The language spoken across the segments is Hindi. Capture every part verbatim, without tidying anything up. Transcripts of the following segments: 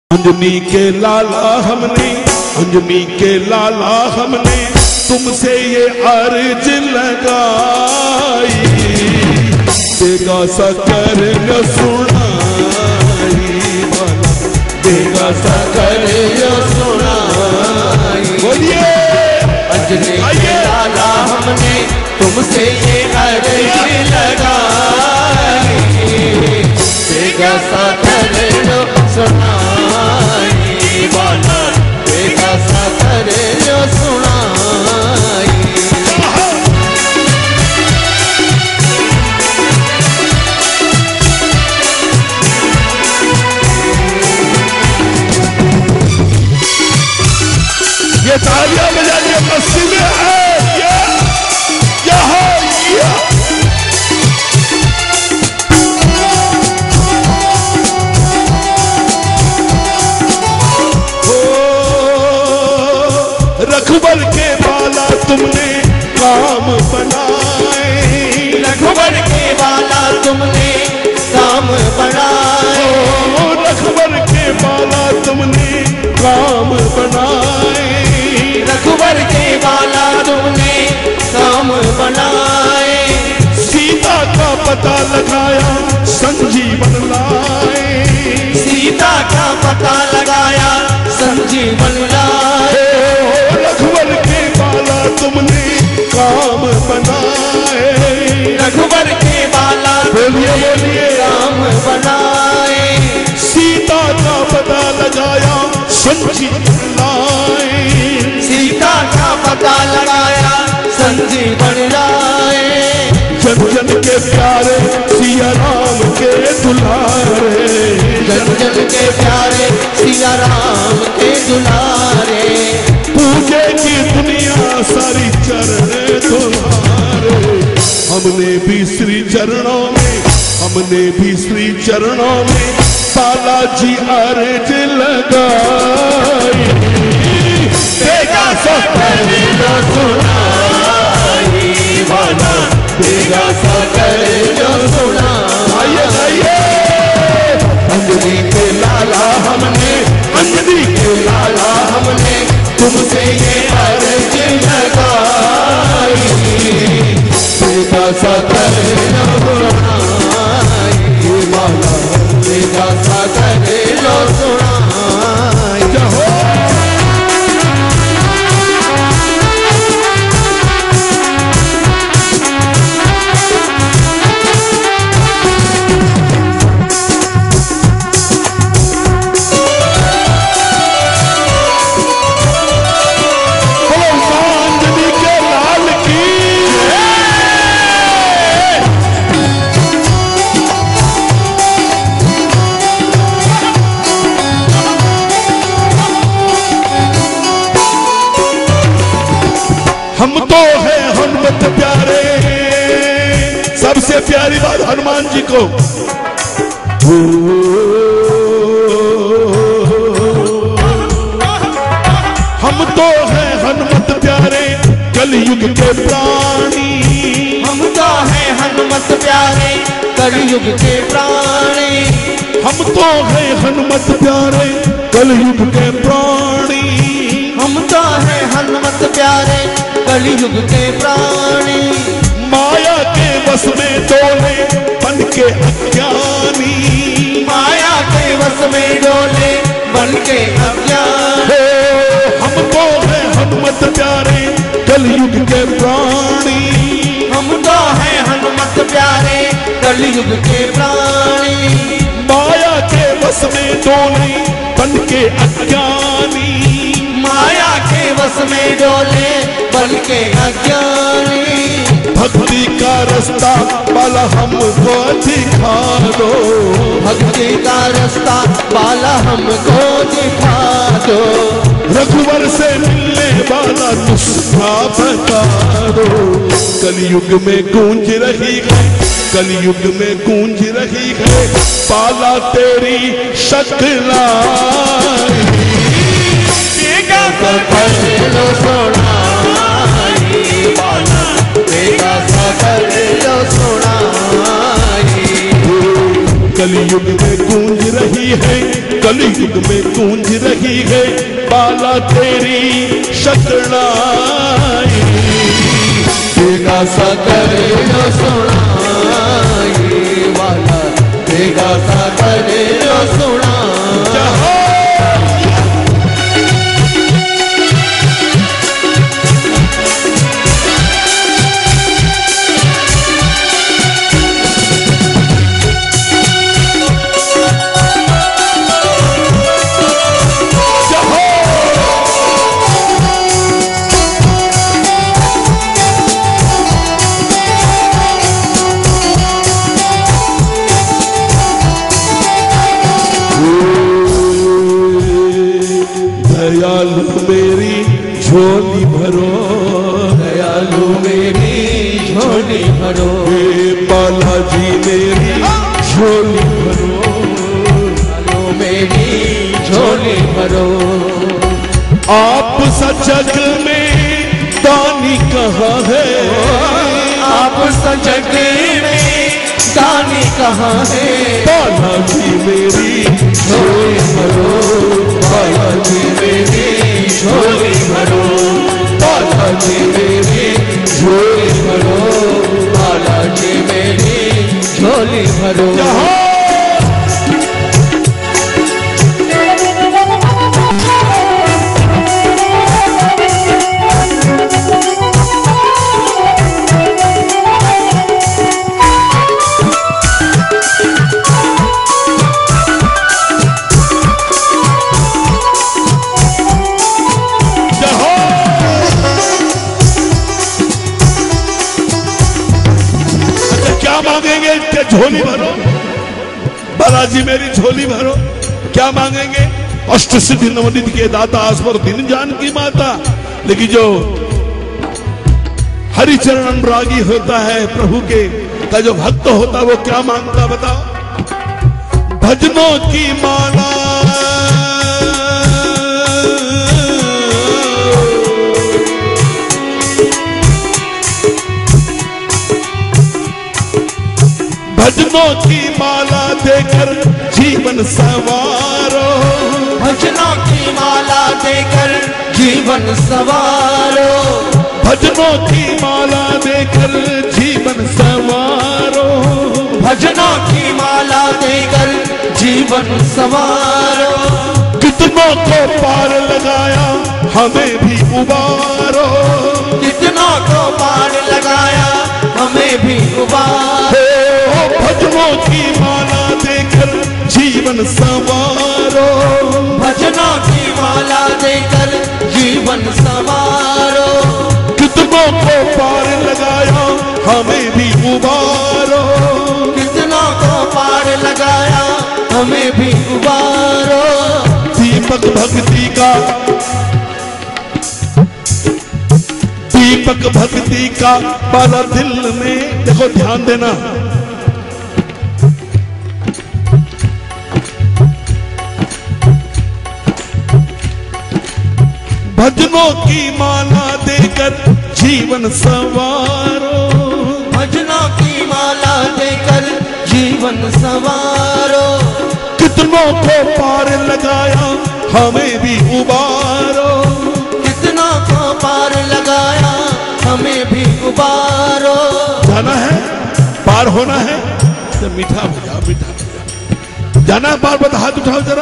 अंजनी के लाला हमने अंजनी के लाला हमने तुमसे ये अर्ज लगाई, देगा सा कर न सुनाई, देगा सा कर न सुनाई। बोलिए अंजनी के लाला हमने तुमसे ये अर्ज लगाई, देगा सा कर न सुनाई, देगा सा कर न सुनाई। ये तालियां बजाने मस्ती में है ये, यहाँ ये। रघुबर के बाला तुमने काम बनाए, रघुबर के बाला तुमने काम बनाए, रघुबर के बाला तुमने काम बनाए, रघुबर के बाला तुमने काम बनाए। सीता का पता लगाया संजीवन लाए, सीता का पता लगाया संजीवन लाए, रघुबर के बाला तुमने काम बनाए, रघुबर के बाला बोलिए बोलिए काम बनाए। सीता का पता लगाया संजीवन लाए, सीता का पता लगाया संजीवन लाए। जन जन के प्यारे सिया राम के दुलारे, जन जन के प्यारे सिया राम के दुलारे, पूजे की दुनिया सारी चरण तुम्हारे। हमने भी श्री चरणों में, हमने भी श्री चरणों में बालाजी अर्ज लगाई, देगा सा कर न सुनाई, वाला देगा सा कर न सुनाई। आइए आइए अंजनी के लाला हमने, अंजनी के लाला हमने तुमसे ये अर्ज लगाई, देगा सा कर न सुनाई, वाला देगा सा कर न सुनाई। जहो हम तो है हनुमत प्यारे, सबसे प्यारी बात हनुमान जी को। हम तो है हनुमत प्यारे कलयुग के प्राणी, हम तो है हनुमत प्यारे कलयुग के प्राणी, हम तो है हनुमत प्यारे कलयुग के प्राणी, हम तो है हनुमत प्यारे कलयुग के प्राणी। माया के बस में डोले बन के अज्ञानी, माया के बस में डोले बन के अज्ञानी, हम तो है हनुमत प्यारे कलयुग के प्राणी, हम तो है हनुमत प्यारे कलयुग के प्राणी। माया के बस में डोले बन के अज्ञानी, माया के बस में डोले बन के अज्ञानी। भक्ति का रास्ता बाला हमको दिखा दो, भक्ति का रास्ता बाला हमको दिखा दो, रघुवर से मिलने वाला नुस्खा बता दो। कलयुग में गूंज रही है, कलयुग में गूंज रही है बाला तेरी शक्लाई, देगा सा कर न सुनाई, बाला देगा सा कर न सुनाई। कलयुग में गूंज रही है कलयुग में गूंज रही है बाला तेरी शतनाई। देगा सा करे जो सुनाई वाला, देगा सा करे जो सुनाई। दयालु मेरी झोली भरो, दयालु मेरी झोली भरो, हे बालाजी मेरी झोली भरो, दयालु मेरी झोली भरो। आप सा जग में दानी कहाँ है, आप सा जग में दानी कहाँ है। बालाजी मेरी झोली भरो, बालाजी मेरी झोली भरो, बालाजी मेरी झोली भरो, बालाजी मेरी झोली भरो। मांगेंगे क्या झोली भरो, बालाजी मेरी झोली भरो। क्या मांगेंगे? अष्ट सिद्धि नवनिधि के दाता, आसवर दिन जान की माता। लेकिन जो हरिचरण अनुरागी होता है, प्रभु के का जो भक्त होता है, वो क्या मांगता बताओ? भजनों की माला भजनों की माला देकर जीवन सवारो, भजनों की माला देकर जीवन सवारो, भजनों की माला देकर जीवन सवारो, भजनों की माला देकर जीवन सवारो। कितनों को पार लगाया हमें भी उबारो, कितनों को पार लगाया हमें भी उबारो। भजनों की माला देकर जीवन सवारो, भजनों की माला देकर जीवन सवारो। कितनों को पार लगाया हमें भी उबारो, कितनों को पार लगाया हमें भी उबारो। दीपक भक्ति का, दीपक भक्ति का बाला दिल में, देखो ध्यान देना, भजनों की माला देकर जीवन सवारो, भजनों की माला देकर जीवन सवारो। कितनों को पार लगाया हमें भी उबारो, कितनों को पार लगाया हमें भी उबारो। जाना है, पार होना है तो मीठा बजाओ, मीठा बजाओ। जाना है पार, बता हाथ उठाओ जरा।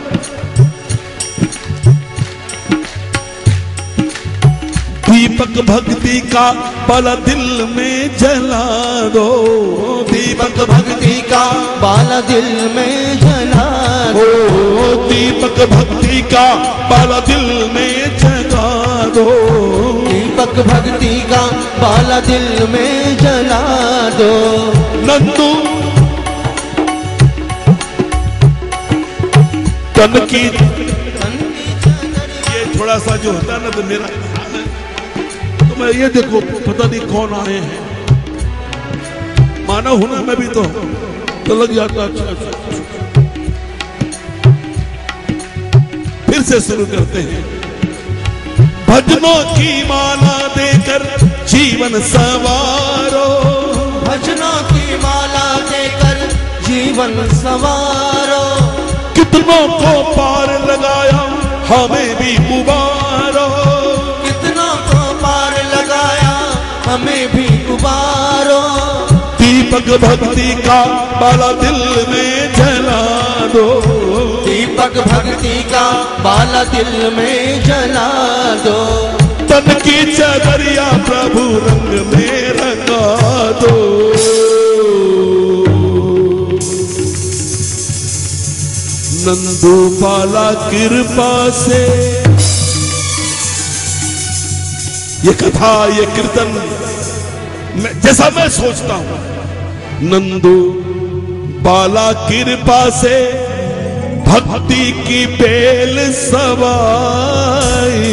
दीपक भक्ति का बाला दिल में जला दो, दीपक भक्ति का बाला दिल में जला दो, दीपक भक्ति का बाला दिल में जगा दो, दीपक भक्ति का बाला दिल में जला दो। नंदू तन की, ये थोड़ा सा जो होता है ना, तो मेरा मैं ये देखो पता नहीं कौन आए हैं, मानव हुनर में भी तो तो लग जाता। अच्छा अच्छा, फिर से शुरू करते हैं। भजनों की माला देकर जीवन सवारो, भजनों की माला देकर जीवन सवारो। कितनों को पार लगाया हमें भी उबारो, कितनों को पार लगाया हमें भी उबारो। दीपक भक्ति का बाला दिल में जला दो, दीपक भक्ति का बाला दिल में जला दो। तन की चदरिया प्रभु रंग में रंगा दो। नंदू बाला कृपा से ये कथा ये कीर्तन मैं, जैसा मैं सोचता हूं, नंदू बाला कृपा से भक्ति की बेल सवाई,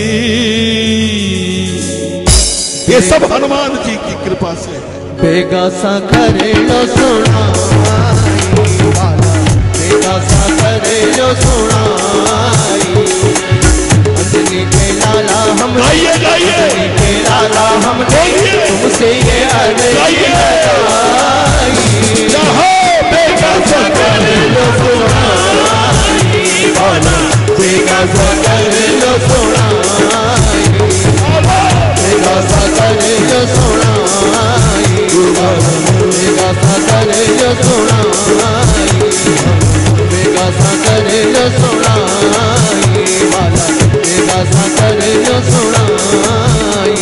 ये सब हनुमान जी की कृपा से है। बेगा सा करे लो सुनाई बाला, बेगा सा करे लो सुनाई। अंजनी के लाला हम गाइए गाइए, अंजनी के लाला हम तुमसे ये अर्ज लगाई। बेगा सा करे लो सुनाई बाला, बेगा सा करे लो सुनाई, बेगा सा करे लो सुनाई, बेगा सा करे लो सुनाई, बेगा सा करे लो सुनाई बाला, बेगा सा करे लो सुनाई।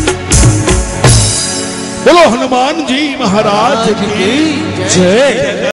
बोलो हनुमान जी महाराज की जय।